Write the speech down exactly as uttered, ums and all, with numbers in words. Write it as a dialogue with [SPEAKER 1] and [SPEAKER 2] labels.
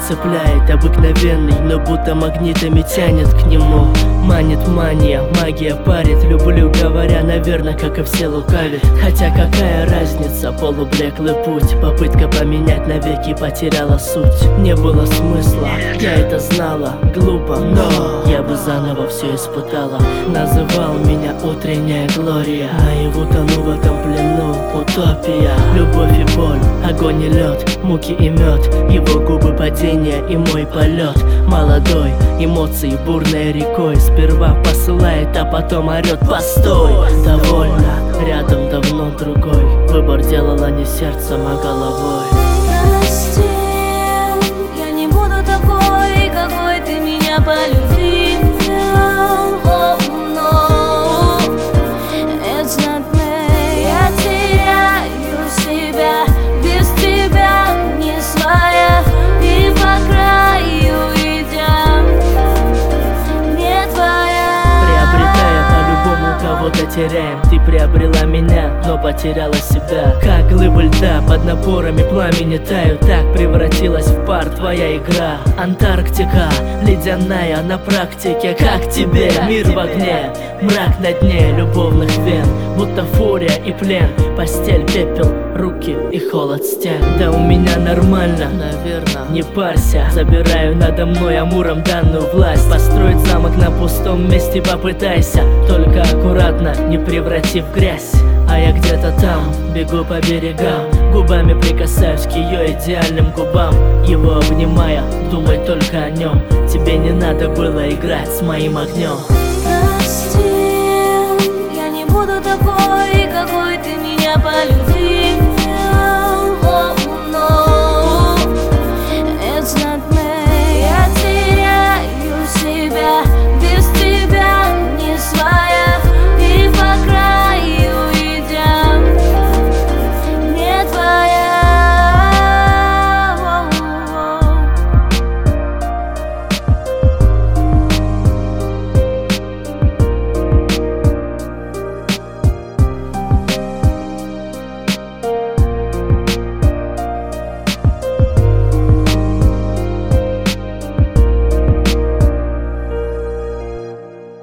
[SPEAKER 1] цепляет обыкновенный, но будто магнитами тянет к нему. Манит мания, магия парит. Люблю, говоря, наверное, как и все лукавят. Хотя какая разница, полублеклый путь. Попытка поменять навеки потеряла суть. Не было смысла, я это знала. Глупо, но я бы заново все испытала. Называл меня утренняя глория. Наяву тону в этом плену, утопия. Любовь и боль, огонь и лед, муки и мед. Его губы падения и мой полет. Молодой, эмоции бурной рекой. Сперва посылает, а потом орет: постой! Довольно, рядом давно другой. Выбор делала не сердцем, а головой.
[SPEAKER 2] Прости, я не буду такой, какой ты меня полюбил. Oh, no, it's not me. Я теряю себя, без тебя не своя. И по краю идя, не твоя.
[SPEAKER 1] Приобретая по-любому кого-то теряем. Ты приобрела меня, но потеряла себя. Как глыбы льда под напорами пламени таю. Так превратилась в пар твоя игра. Антарктика, ледяная на практике. Как тебе? Мир в огне, мрак на дне любовных вен. Будто фурия и плен. Постель, пепел, руки и холод стен. Да у меня нормально, наверное, не парься. Забираю надо мной амуром данную власть. Построить замок на пустом месте попытайся. Только аккуратно, не преврати в грязь. А я где-то там, бегу по берегам. Губами прикасаюсь к ее идеальным губам. Его обнимая, думай только о нем. Тебе не надо было играть с моим огнем.
[SPEAKER 2] Прости, я не буду такой, какой ты меня полюбил.